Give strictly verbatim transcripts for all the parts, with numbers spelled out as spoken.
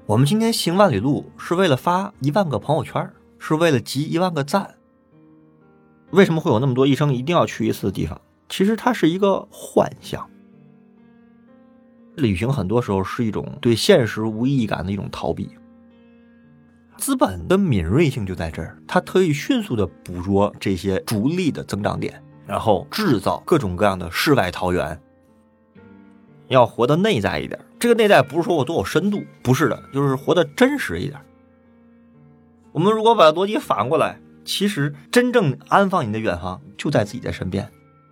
我们今天行万里路是为了发一万个朋友圈，是为了集一万个赞。为什么会有那么多一生一定要去一次的地方？其实它是一个幻象。旅行很多时候是一种对现实无意义感的一种逃避。资本的敏锐性就在这儿，它可以迅速的捕捉这些逐利的增长点，然后制造各种各样的世外桃源。要活得内在一点，这个内在不是说我多有深度，不是的，就是活得真实一点。我们如果把逻辑反过来，其实真正安放你的远方就在自己的身边。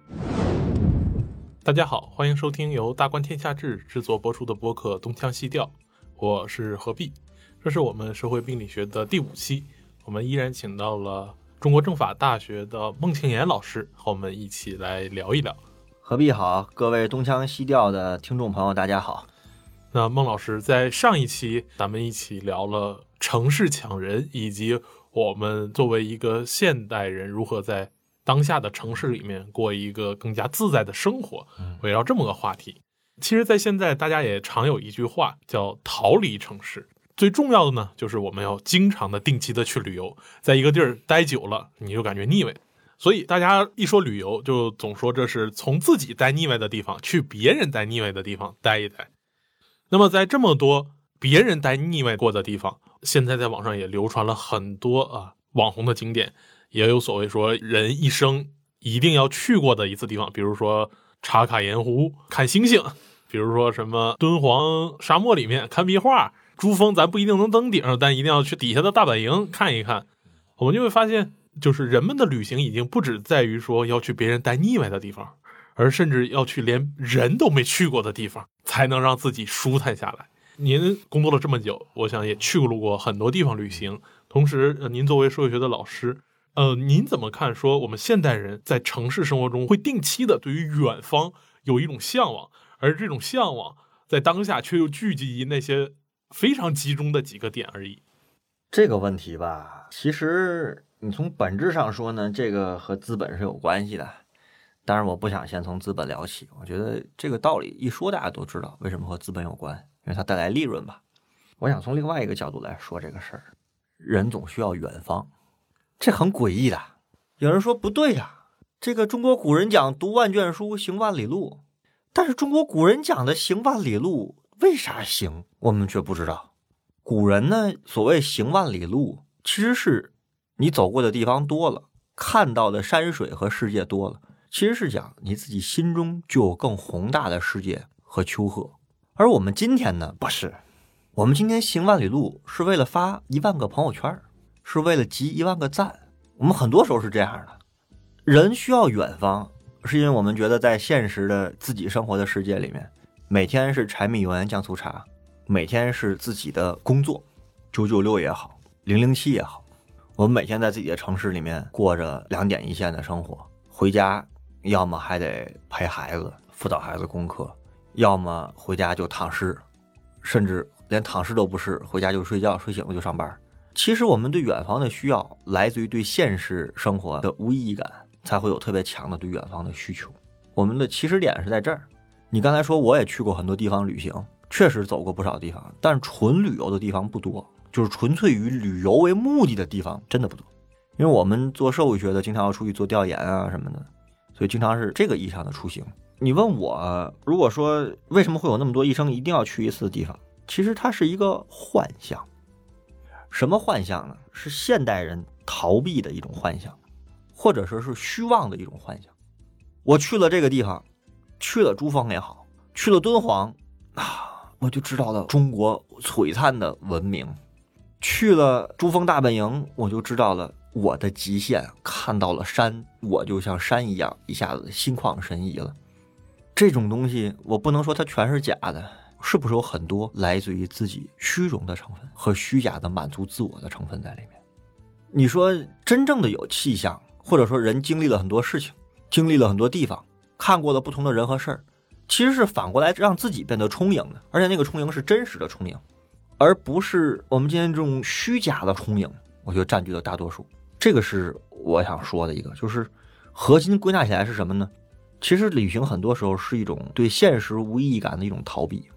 大家好，欢迎收听由大观天下志制作播出的播客东腔西调，我是何必。这是我们社会病理学的第五期，我们依然请到了中国政法大学的孟庆岩老师和我们一起来聊一聊。 何必好，各位东腔西调的听众朋友大家好。 那孟老师在上一期咱们一起聊了城市抢人，以及我们作为一个现代人如何在当下的城市里面过一个更加自在的生活，围绕这么个话题。其实在现在大家也常有一句话叫逃离城市，最重要的呢就是我们要经常的定期的去旅游，在一个地儿待久了你就感觉腻味，所以大家一说旅游就总说这是从自己待腻歪的地方去别人待腻歪的地方待一待。那么在这么多别人待腻歪过的地方，现在在网上也流传了很多啊网红的景点，也有所谓说人一生一定要去过的一次地方，比如说茶卡盐湖看星星，比如说什么敦煌沙漠里面看壁画，珠峰咱不一定能登顶，但一定要去底下的大本营看一看。我们就会发现，就是人们的旅行已经不只在于说要去别人待腻歪的地方，而甚至要去连人都没去过的地方，才能让自己舒坦下来。您工作了这么久，我想也去过很多地方旅行，同时您作为社会学的老师，呃，您怎么看说我们现代人在城市生活中会定期的对于远方有一种向往，而这种向往在当下却又聚集于那些非常集中的几个点而已？ 这个问题吧，其实你从本质上说呢，这个和资本是有关系的。当然我不想先从资本聊起，我觉得这个道理一说大家都知道为什么和资本有关，因为它带来利润吧。我想从另外一个角度来说这个事儿，人总需要远方，这很诡异的。有人说不对呀、啊，这个中国古人讲读万卷书行万里路，但是中国古人讲的行万里路为啥行我们却不知道。古人呢所谓行万里路，其实是你走过的地方多了，看到的山水和世界多了，其实是讲你自己心中就有更宏大的世界和丘壑。而我们今天呢不是，我们今天行万里路是为了发一万个朋友圈，是为了集一万个赞。我们很多时候是这样的，人需要远方，是因为我们觉得在现实的自己生活的世界里面，每天是柴米油盐酱醋茶，每天是自己的工作，九九六也好，零零七也好，我们每天在自己的城市里面过着两点一线的生活，回家要么还得陪孩子辅导孩子功课，要么回家就躺尸，甚至连躺尸都不是，回家就睡觉，睡醒了就上班。其实我们对远方的需要来自于对现实生活的无意义感，才会有特别强的对远方的需求。我们的起始点是在这儿。你刚才说我也去过很多地方旅行，确实走过不少地方，但纯旅游的地方不多，就是纯粹以旅游为目的的地方真的不多。因为我们做社会学的经常要出去做调研啊什么的，所以经常是这个意义上的出行。你问我如果说为什么会有那么多一生一定要去一次的地方，其实它是一个幻象。什么幻象呢？是现代人逃避的一种幻象，或者说是虚妄的一种幻象。我去了这个地方，去了珠峰也好，去了敦煌啊，我就知道了中国璀璨的文明；去了珠峰大本营，我就知道了我的极限，看到了山，我就像山一样，一下子心旷神怡了。这种东西我不能说它全是假的，是不是有很多来自于自己虚荣的成分和虚假的满足自我的成分在里面？你说真正的有气象，或者说人经历了很多事情，经历了很多地方，看过了不同的人和事儿，其实是反过来让自己变得充盈的，而且那个充盈是真实的充盈，而不是我们今天这种虚假的充盈，我觉得占据了大多数。这个是我想说的一个，就是核心归纳起来是什么呢？其实旅行很多时候是一种对现实无意义感的一种逃避。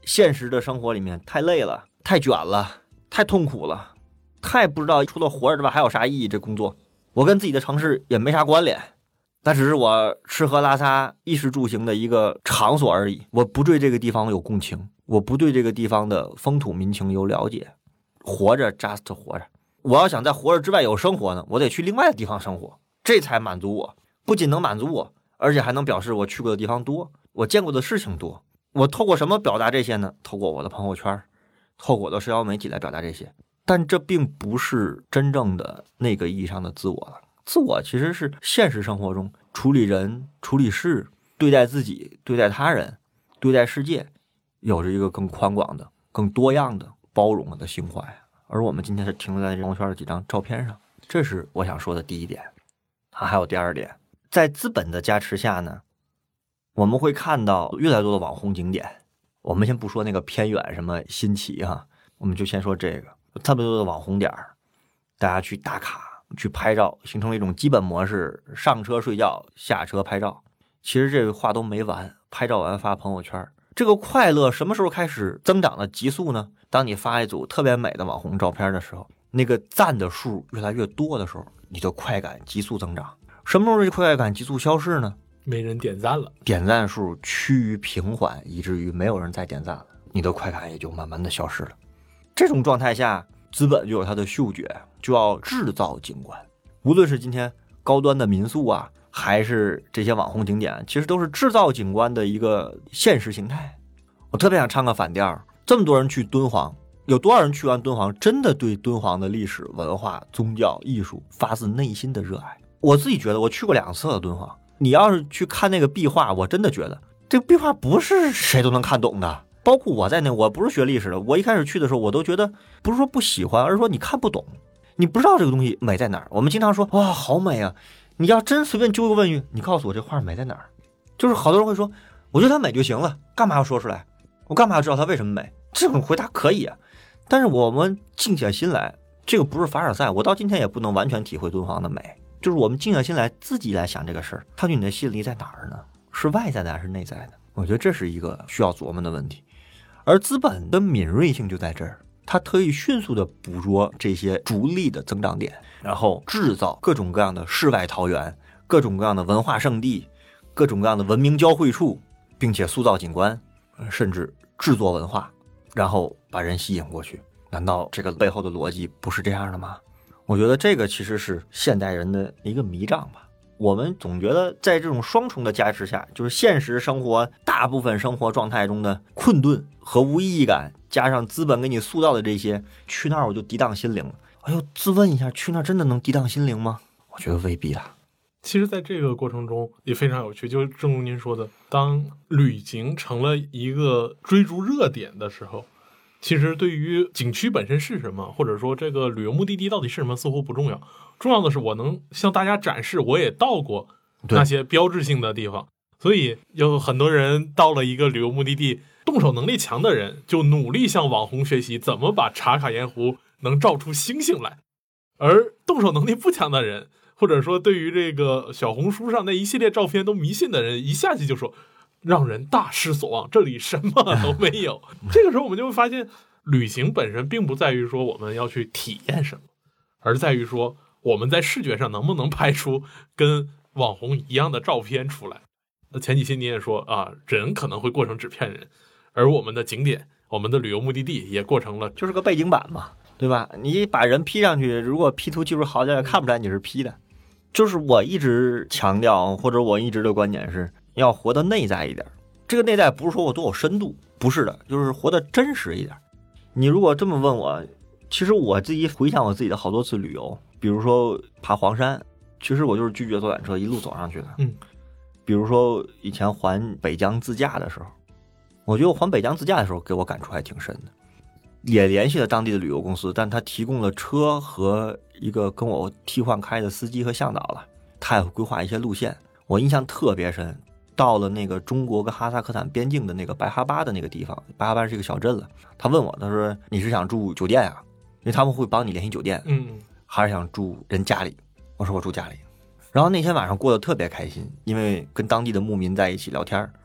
现实的生活里面太累了，太卷了，太痛苦了，太不知道除了活着之外还有啥意义，这工作我跟自己的城市也没啥关联，那只是我吃喝拉撒衣食住行的一个场所而已，我不对这个地方有共情，我不对这个地方的风土民情有了解，活着 just 活着，我要想在活着之外有生活呢，我得去另外的地方生活，这才满足我，不仅能满足我，而且还能表示我去过的地方多，我见过的事情多。我透过什么表达这些呢？透过我的朋友圈，透过我的社交媒体来表达这些。但这并不是真正的那个意义上的自我了。自我其实是现实生活中处理人、处理事、对待自己、对待他人、对待世界，有着一个更宽广的、更多样的、包容的心怀。而我们今天是停留在朋友圈的几张照片上，这是我想说的第一点。啊，还有第二点，在资本的加持下呢，我们会看到越来越多的网红景点。我们先不说那个偏远什么新奇哈，我们就先说这个特别多的网红点，大家去打卡去拍照，形成了一种基本模式，上车睡觉，下车拍照。其实这个话都没完，拍照完发朋友圈，这个快乐什么时候开始增长的急速呢？当你发一组特别美的网红照片的时候，那个赞的数越来越多的时候，你的快感急速增长。什么时候这快感急速消失呢？ 没人点赞了， 点赞数趋于平缓，以至于没有人再点赞了，你的快感也就慢慢的消失了。这种状态下，资本就有它的嗅觉，就要制造景观。无论是今天高端的民宿啊，还是这些网红景点，其实都是制造景观的一个现实形态。我特别想唱个反调，这么多人去敦煌，有多少人去完敦煌真的对敦煌的历史文化宗教艺术发自内心的热爱？我自己觉得，我去过两次了敦煌，你要是去看那个壁画，我真的觉得这个壁画不是谁都能看懂的，包括我在内，我不是学历史的，我一开始去的时候我都觉得不是说不喜欢，而是说你看不懂，你不知道这个东西美在哪儿。我们经常说哇好美啊，你要真随便揪个问句，你告诉我这画美在哪儿，就是好多人会说我觉得它美就行了，干嘛要说出来，我干嘛要知道它为什么美？这种回答可以啊，但是我们静下心来，这个不是凡尔赛，我到今天也不能完全体会敦煌的美，就是我们静下心来自己来想这个事儿，它对你的吸引力在哪儿呢？是外在的还是内在的？我觉得这是一个需要琢磨的问题。而资本的敏锐性就在这儿，它可以迅速的捕捉这些逐利的增长点，然后制造各种各样的世外桃源，各种各样的文化圣地，各种各样的文明交汇处，并且塑造景观，甚至制作文化，然后把人吸引过去。难道这个背后的逻辑不是这样的吗？我觉得这个其实是现代人的一个迷障吧。我们总觉得在这种双重的加持下，就是现实生活大部分生活状态中的困顿和无意义感，加上资本给你塑造的这些，去那儿我就涤荡心灵了。哎呦，自问一下，去那儿真的能涤荡心灵吗？我觉得未必啦。 其实在这个过程中也非常有趣，就正如您说的，当旅行成了一个追逐热点的时候，其实对于景区本身是什么，或者说这个旅游目的地到底是什么，似乎不重要。重要的是我能向大家展示我也到过那些标志性的地方。所以有很多人到了一个旅游目的地，动手能力强的人就努力向网红学习怎么把茶卡盐湖能照出星星来，而动手能力不强的人，或者说对于这个小红书上那一系列照片都迷信的人，一下去就说让人大失所望，这里什么都没有。这个时候我们就会发现，旅行本身并不在于说我们要去体验什么，而在于说我们在视觉上能不能拍出跟网红一样的照片出来。那前几期你也说啊，人可能会过成纸片人，而我们的景点，我们的旅游目的地也过成了就是个背景板嘛，对吧？你把人 P 上去，如果 P 图技术好点，看不出来你是 P 的。就是我一直强调，或者我一直的观点是要活得内在一点。这个内在不是说我多有深度，不是的，就是活得真实一点。你如果这么问我，其实我自己回想我自己的好多次旅游，比如说爬黄山，其实我就是拒绝坐缆车一路走上去的。 嗯， 比如说以前环北疆自驾的时候，我觉得我环北疆自驾的时候给我感触还挺深的，也联系了当地的旅游公司，但他提供了车和一个跟我替换开的司机和向导了，他也会规划一些路线。我印象特别深，到了那个中国跟哈萨克斯坦边境的那个白哈巴的那个地方，白哈巴是一个小镇了。他问我，他说你是想住酒店啊？因为他们会帮你联系酒店， 嗯， 还是想住人家里？我说我住家里。然后那天晚上过得特别开心，因为跟当地的牧民在一起聊天，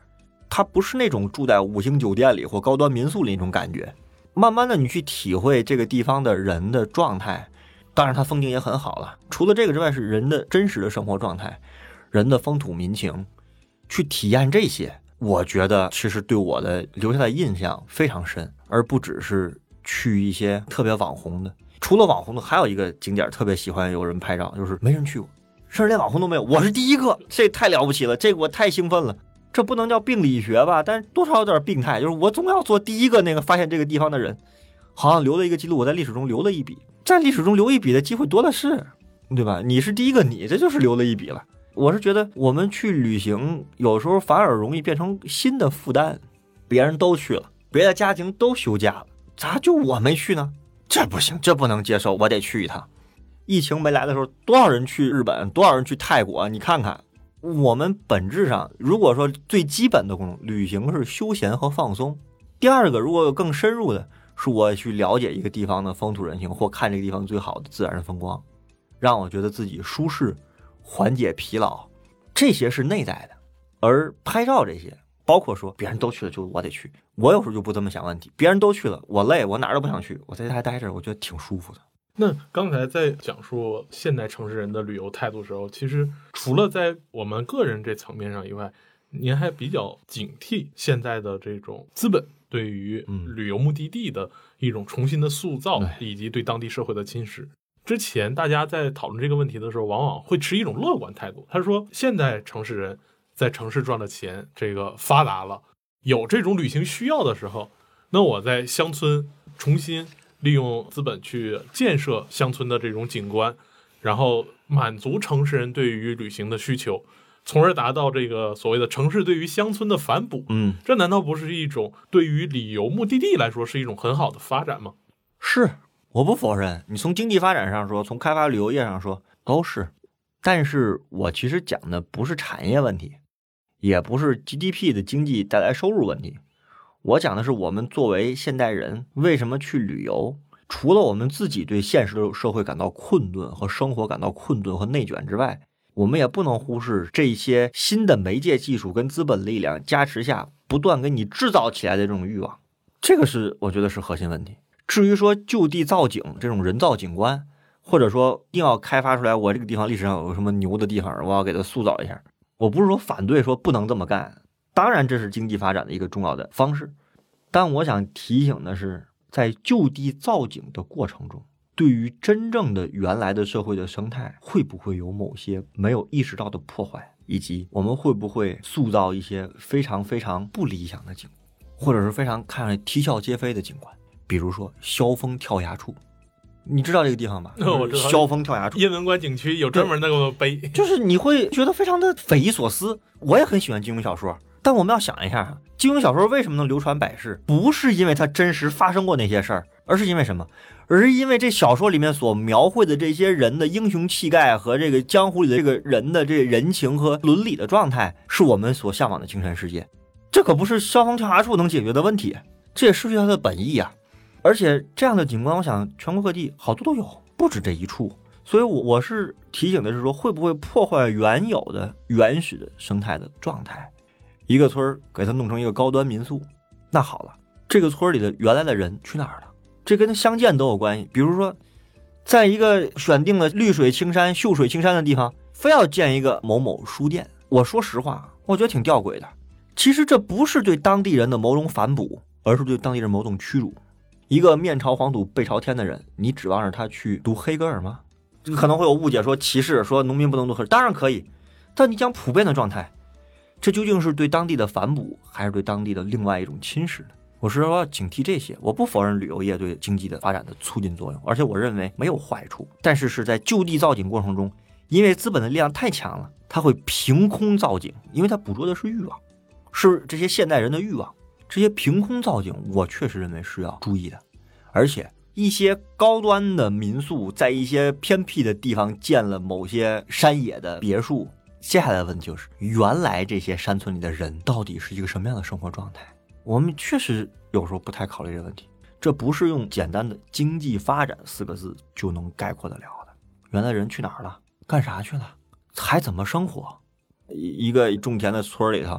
它不是那种住在五星酒店里或高端民宿里那种感觉。慢慢的你去体会这个地方的人的状态，当然它风景也很好了，除了这个之外是人的真实的生活状态，人的风土民情，去体验这些，我觉得其实对我的留下的印象非常深，而不只是去一些特别网红的。除了网红的还有一个景点特别喜欢有人拍照，就是没人去过，甚至连网红都没有，我是第一个，这太了不起了，这个我太兴奋了。这不能叫病理学吧，但是多少有点病态，就是我总要做第一个那个发现这个地方的人，好像留了一个记录，我在历史中留了一笔，在历史中留一笔的机会多的是，对吧？你是第一个，你这就是留了一笔了。我是觉得我们去旅行有时候反而容易变成新的负担，别人都去了，别的家庭都休假了，咋就我没去呢？这不行，这不能接受，我得去一趟。疫情没来的时候，多少人去日本，多少人去泰国，你看看。我们本质上如果说最基本的功能，旅行是休闲和放松。第二个如果有更深入的，是我去了解一个地方的风土人情，或看这个地方最好的自然风光，让我觉得自己舒适，缓解疲劳，这些是内在的。而拍照这些，包括说别人都去了就我得去，我有时候就不这么想问题，别人都去了我累，我哪儿都不想去，我在家待着我觉得挺舒服的。 那刚才在讲述现代城市人的旅游态度的时候，其实除了在我们个人这层面上以外，您还比较警惕现在的这种资本对于旅游目的地的一种重新的塑造，嗯、以及对当地社会的侵蚀。之前大家在讨论这个问题的时候，往往会持一种乐观态度。他说，现在城市人在城市赚了钱，这个发达了，有这种旅行需要的时候，那我在乡村重新利用资本去建设乡村的这种景观，然后满足城市人对于旅行的需求，从而达到这个所谓的城市对于乡村的反哺。 嗯， 这难道不是一种对于旅游目的地来说是一种很好的发展吗？ 是，我不否认，你从经济发展上说，从开发旅游业上说都是。但是我其实讲的不是产业问题，也不是 G D P 的经济带来收入问题，我讲的是我们作为现代人为什么去旅游。除了我们自己对现实的社会感到困顿和生活感到困顿和内卷之外，我们也不能忽视这些新的媒介技术跟资本力量加持下不断给你制造起来的这种欲望，这个是我觉得是核心问题。至于说就地造景这种人造景观，或者说一定要开发出来我这个地方历史上有什么牛的地方，我要给它塑造一下，我不是说反对说不能这么干，当然这是经济发展的一个重要的方式，但我想提醒的是，在就地造景的过程中，对于真正的原来的社会的生态会不会有某些没有意识到的破坏，以及我们会不会塑造一些非常非常不理想的景，或者是非常看上去啼笑皆非的景观，比如说萧峰跳崖处。你知道这个地方吧？ 我知道， 萧峰跳崖处， 雁门关景区有专门那个碑， 就是你会觉得非常的匪夷所思。我也很喜欢金庸小说，但我们要想一下，金庸小说为什么能流传百世？不是因为它真实发生过那些事儿，而是因为什么？而是因为这小说里面所描绘的这些人的英雄气概和这个江湖里的这个人的这人情和伦理的状态，是我们所向往的精神世界。这可不是萧峰跳崖处能解决的问题，这也失去它的本意啊。而且这样的景观，我想全国各地好多都有，不止这一处。所以我我是提醒的是说，会不会破坏原有的原始的生态的状态？一个村给它弄成一个高端民宿，那好了，这个村里的原来的人去哪儿了？这跟相见都有关系。比如说，在一个选定了绿水青山、秀水青山的地方，非要建一个某某书店，我说实话，我觉得挺吊诡的。其实这不是对当地人的某种反哺，而是对当地人某种屈辱。一个面朝黄土背朝天的人，你指望着他去读黑格尔吗？可能会有误解，说歧视，说农民不能读黑格尔，当然可以，但你讲普遍的状态，这究竟是对当地的反哺，还是对当地的另外一种侵蚀呢？我是说要警惕这些。我不否认旅游业对经济的发展的促进作用，而且我认为没有坏处，但是是在就地造景过程中，因为资本的力量太强了，它会凭空造景，因为它捕捉的是欲望，是这些现代人的欲望。这些凭空造景，我确实认为是要注意的。而且一些高端的民宿在一些偏僻的地方建了某些山野的别墅，接下来的问题就是原来这些山村里的人到底是一个什么样的生活状态，我们确实有时候不太考虑这个问题。这不是用简单的经济发展四个字就能概括得了的。原来人去哪儿了，干啥去了，还怎么生活。一个种田的村里头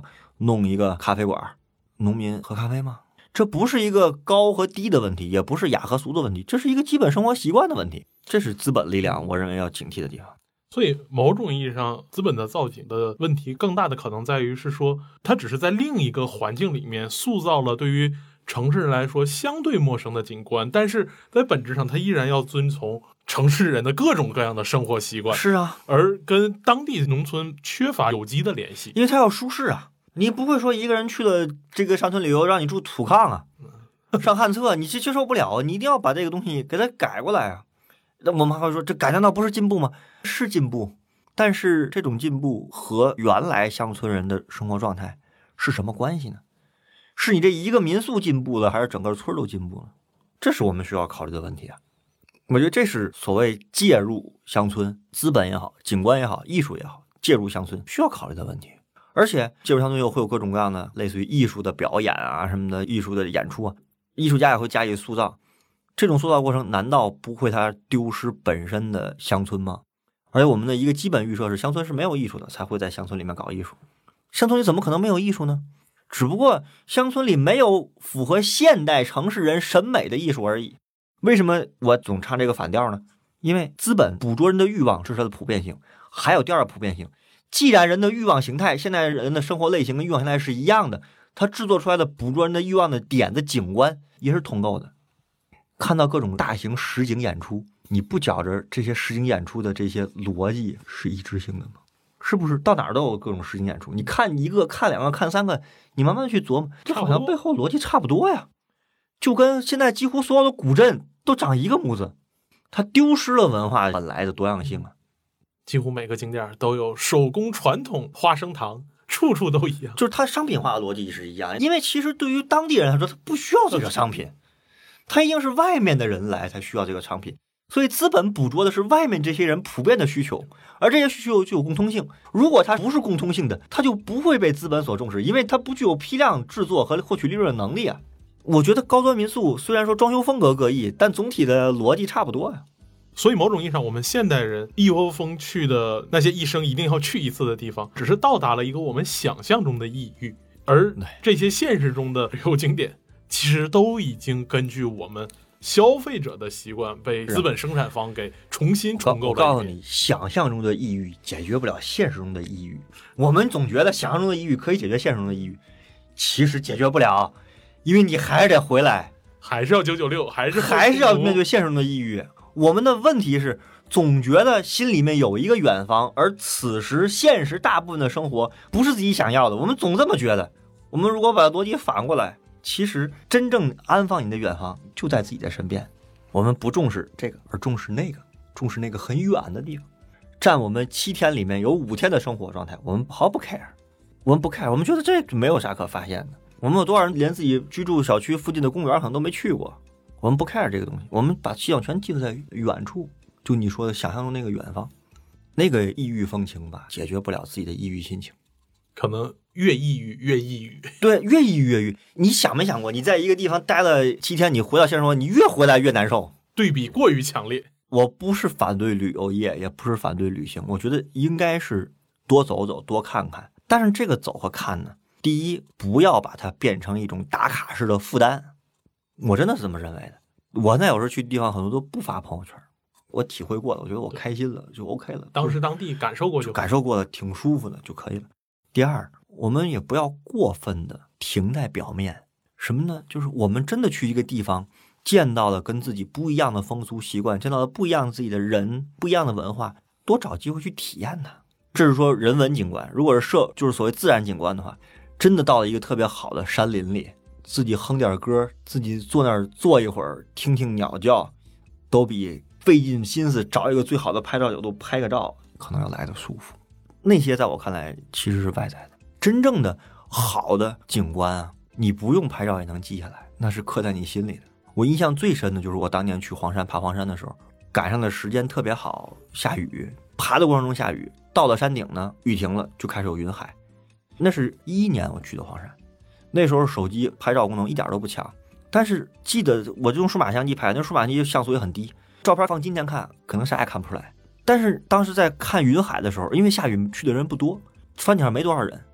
弄一个咖啡馆，农民喝咖啡吗？这不是一个高和低的问题，也不是雅和俗的问题，这是一个基本生活习惯的问题。这是资本力量我认为要警惕的地方。 所以某种意义上，资本的造景的问题更大的可能在于是说，它只是在另一个环境里面塑造了对于城市人来说相对陌生的景观，但是在本质上它依然要遵从城市人的各种各样的生活习惯。 是啊， 而跟当地农村缺乏有机的联系， 因为它要舒适啊。你不会说一个人去了这个山村旅游让你住土炕啊，上旱厕，你是接受不了，你一定要把这个东西给它改过来啊。那我们还会说，这改难道不是进步吗？是进步，但是这种进步和原来乡村人的生活状态是什么关系呢？是你这一个民宿进步了，还是整个村都进步了？这是我们需要考虑的问题啊。我觉得这是所谓介入乡村，资本也好，景观也好，艺术也好，介入乡村需要考虑的问题。而且介入乡村又会有各种各样的类似于艺术的表演啊什么的，艺术的演出啊，艺术家也会加以塑造。这种塑造过程难道不会它丢失本身的乡村吗？而且我们的一个基本预设是乡村是没有艺术的，才会在乡村里面搞艺术。乡村里怎么可能没有艺术呢？只不过乡村里没有符合现代城市人审美的艺术而已。为什么我总唱这个反调呢？因为资本捕捉人的欲望是它的普遍性，还有第二个普遍性，既然人的欲望形态，现代人的生活类型跟欲望形态是一样的，它制作出来的捕捉人的欲望的点的景观也是统购的。看到各种大型实景演出，你不觉着这些实景演出的这些逻辑是一致性的吗？是不是到哪儿都有各种实景演出？你看一个，看两个，看三个，你慢慢去琢磨，这好像背后逻辑差不多呀。就跟现在几乎所有的古镇都长一个模子，它丢失了文化本来的多样性啊。 几乎每个景点都有手工传统花生糖，处处都一样， 就是它商品化的逻辑是一样。因为其实对于当地人来说，他不需要这个商品，他一定是外面的人来才需要这个商品。所以资本捕捉的是外面这些人普遍的需求，而这些需求具有共通性。如果它不是共通性的，它就不会被资本所重视，因为它不具有批量制作和获取利润的能力啊。我觉得高端民宿虽然说装修风格各异，但总体的逻辑差不多呀。 所以某种意义上，我们现代人一窝蜂去的那些一生一定要去一次的地方，只是到达了一个我们想象中的异域，而这些现实中的旅游景点其实都已经根据我们消费者的习惯被资本生产方给重新重构了。 我告诉你，想象中的抑郁解决不了现实中的抑郁。我们总觉得想象中的抑郁可以解决现实中的抑郁，其实解决不了，因为你还是得回来， 还是要九九六，还是还是要面对现实中的抑郁。我们的问题是总觉得心里面有一个远方，而此时现实大部分的生活不是自己想要的，我们总这么觉得。我们如果把逻辑反过来，其实真正安放你的远方就在自己的身边。我们不重视这个，而重视那个，重视那个很远的地方。占我们七天里面有五天的生活状态，我们毫不 care， 我们不 care， 我们觉得这没有啥可发现的。我们有多少人连自己居住小区附近的公园可能都没去过？我们不 care 这个东西，我们把希望全寄在远处，就你说的想象中那个远方，那个异域风情吧，解决不了自己的抑郁心情。 可能越抑郁越抑郁， 对，越抑郁越郁。你想没想过，你在一个地方待了七天，你回到现实生活，你越回来越难受， 对比过于强烈。 我不是反对旅游业，也不是反对旅行，我觉得应该是多走走，多看看。但是这个走和看呢，第一，不要把它变成一种打卡式的负担。我真的是这么认为的。我那有时候去地方很多都不发朋友圈，我体会过了，我觉得我开心了就 OK 了， 当时当地感受过就感受过了，挺舒服的就可以了。第二，我们也不要过分的停在表面。什么呢？就是我们真的去一个地方，见到了跟自己不一样的风俗习惯，见到了不一样自己的人，不一样的文化，多找机会去体验它。这是说人文景观。如果是社，就是所谓自然景观的话，真的到了一个特别好的山林里，自己哼点歌，自己坐那儿坐一会儿，听听鸟叫，都比费尽心思找一个最好的拍照角度拍个照可能要来的舒服。那些在我看来其实是外在的，真正的好的景观啊，你不用拍照也能记下来，那是刻在你心里的。我印象最深的就是我当年去黄山爬黄山的时候，赶上的时间特别好，下雨，爬的过程中下雨，到了山顶呢，雨停了，就开始有云海。那是一一年我去的黄山，那时候手机拍照功能一点都不强，但是记得我就用数码相机拍，那数码相机像素也很低，照片放今天看可能啥也看不出来。但是当时在看云海的时候，因为下雨去的人不多，山顶上没多少人，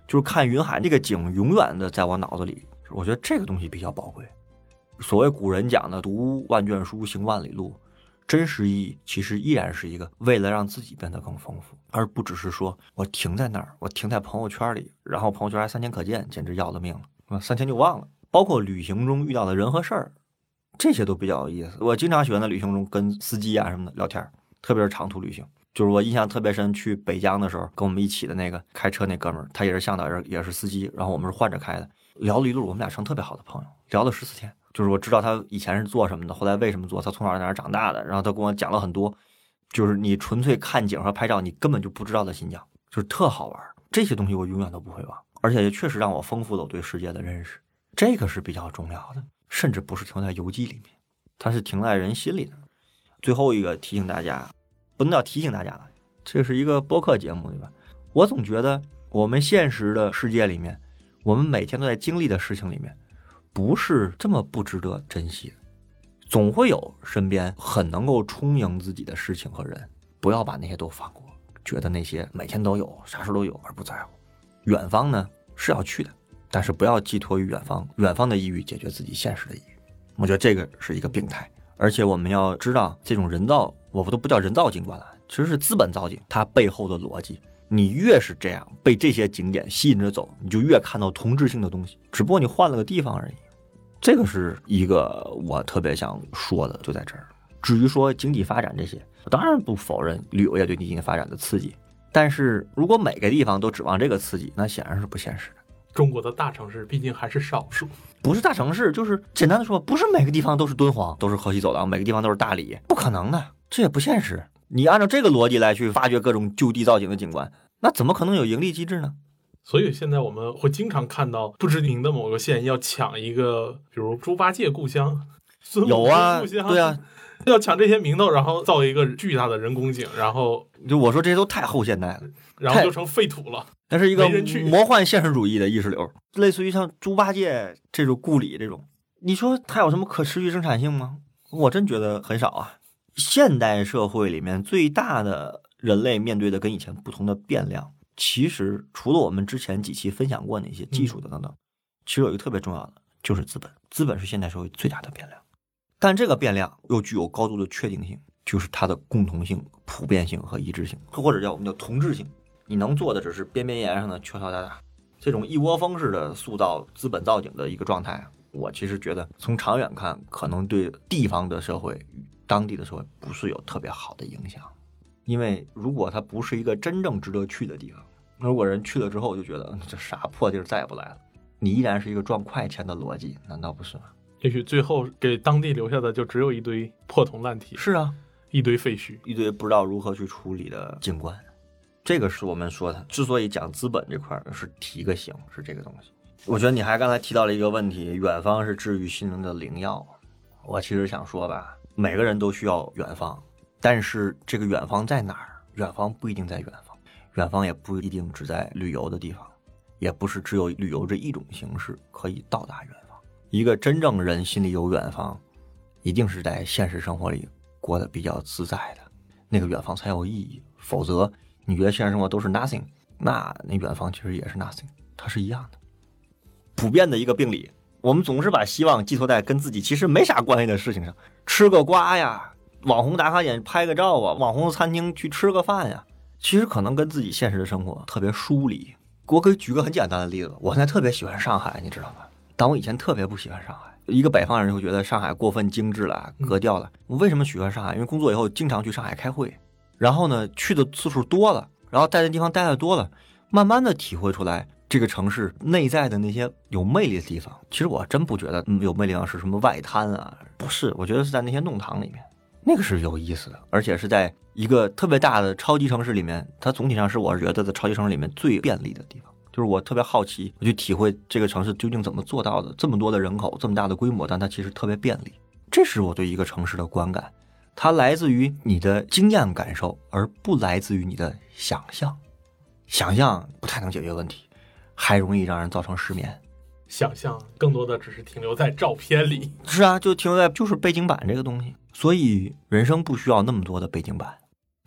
就是看云海这个景永远的在我脑子里，我觉得这个东西比较宝贵。所谓古人讲的读万卷书行万里路，真实意义其实依然是一个为了让自己变得更丰富，而不只是说我停在那儿，我停在朋友圈里，然后朋友圈还三天可见，简直要了命了，三天就忘了。包括旅行中遇到的人和事儿，这些都比较有意思。我经常喜欢在旅行中跟司机啊什么的聊天，特别是长途旅行。就是我印象特别深，去北疆的时候，跟我们一起的那个开车那哥们儿，他也是向导，也是司机，然后我们是换着开的，聊了一路，我们俩成特别好的朋友，聊了十四天。就是我知道他以前是做什么的，后来为什么做，他从哪儿哪儿长大的，然后他跟我讲了很多，就是你纯粹看景和拍照你根本就不知道的新疆，就是特好玩。这些东西我永远都不会忘，而且也确实让我丰富了我对世界的认识，这个是比较重要的，甚至不是停在游记里面，它是停在人心里的。最后一个提醒大家，不能叫提醒大家了，这是一个播客节目对吧？我总觉得我们现实的世界里面，我们每天都在经历的事情里面，不是这么不值得珍惜的。总会有身边很能够充盈自己的事情和人，不要把那些都放过，觉得那些每天都有，啥事都有而不在乎。远方呢是要去的，但是不要寄托于远方，远方的抑郁解决自己现实的抑郁，我觉得这个是一个病态。而且我们要知道，这种人造，我都不叫人造景观了，其实是资本造景，它背后的逻辑，你越是这样被这些景点吸引着走，你就越看到同质性的东西，只不过你换了个地方而已。这个是一个我特别想说的，就在这儿。至于说经济发展这些，我当然不否认旅游业对经济发展的刺激，但是如果每个地方都指望这个刺激，那显然是不现实的。 中国的大城市毕竟还是少数， 不是大城市，就是简单的说，不是每个地方都是敦煌，都是河西走廊，每个地方都是大理，不可能的，这也不现实。你按照这个逻辑来去发掘各种就地造景的景观，那怎么可能有盈利机制呢？ 所以现在我们会经常看到不知名的某个县要抢一个，比如猪八戒故乡、孙悟空故乡， 对啊， 要抢这些名头，然后造一个巨大的人工景，然后就我说这些都太后现代了， 然后就成废土了。 那是一个魔幻现实主义的意识流，类似于像猪八戒这种故里这种，你说它有什么可持续生产性吗？我真觉得很少啊。现代社会里面最大的人类面对的跟以前不同的变量，其实除了我们之前几期分享过那些技术的等等，其实有一个特别重要的，就是资本。资本是现代社会最大的变量，但这个变量又具有高度的确定性，就是它的共同性、普遍性和一致性，或者叫我们叫同质性。你能做的只是边边沿上的敲敲打打，这种一窝蜂式的塑造资本造景的一个状态，我其实觉得从长远看，可能对地方的社会与当地的社会不是有特别好的影响。因为如果它不是一个真正值得去的地方，如果人去了之后就觉得这啥破地儿再也不来了，你依然是一个赚快钱的逻辑，难道不是吗？ 也许最后给当地留下的就只有一堆破铜烂铁。 是啊， 一堆废墟， 一堆不知道如何去处理的景观。这个是我们说的，之所以讲资本这块是提个醒，是这个东西。我觉得你还刚才提到了一个问题，远方是治愈心灵的灵药。我其实想说吧，每个人都需要远方，但是这个远方在哪儿？远方不一定在远方，远方也不一定只在旅游的地方，也不是只有旅游这一种形式可以到达远方。一个真正人心里有远方，一定是在现实生活里过得比较自在的，那个远方才有意义。否则你觉得现实生活都是 nothing， 那那远方其实也是 nothing， 它是一样的。普遍的一个病理，我们总是把希望寄托在跟自己其实没啥关系的事情上，吃个瓜呀，网红打卡点拍个照啊，网红餐厅去吃个饭呀，其实可能跟自己现实的生活特别疏离。我可以举个很简单的例子，我现在特别喜欢上海，你知道吗？但我以前特别不喜欢上海。一个北方人会觉得上海过分精致了，格调了。我为什么喜欢上海？因为工作以后经常去上海开会，然后呢去的次数多了，然后待的地方待的多了，慢慢的体会出来这个城市内在的那些有魅力的地方。其实我真不觉得有魅力的是什么外滩啊，不是，我觉得是在那些弄堂里面，那个是有意思的，而且是在一个特别大的超级城市里面，它总体上是我觉得在超级城市里面最便利的地方。就是我特别好奇，我去体会这个城市究竟怎么做到的，这么多的人口，这么大的规模，但它其实特别便利。这是我对一个城市的观感，它来自于你的经验感受，而不来自于你的想象。想象不太能解决问题，还容易让人造成失眠。 想象更多的只是停留在照片里。 是啊，就停留在就是背景板这个东西。所以人生不需要那么多的背景板。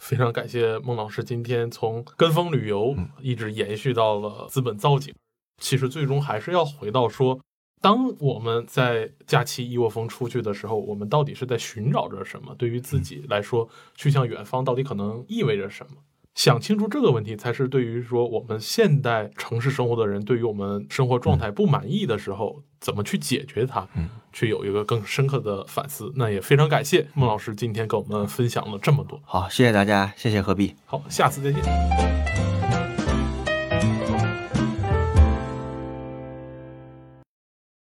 非常感谢孟老师今天从跟风旅游一直延续到了资本造景。其实最终还是要回到说，当我们在假期一窝蜂出去的时候，我们到底是在寻找着什么？对于自己来说，去向远方到底可能意味着什么？想清楚这个问题，才是对于说我们现代城市生活的人，对于我们生活状态不满意的时候，怎么去解决它，去有一个更深刻的反思。那也非常感谢孟老师今天跟我们分享了这么多。 好，谢谢大家，谢谢何必。 好，下次再见。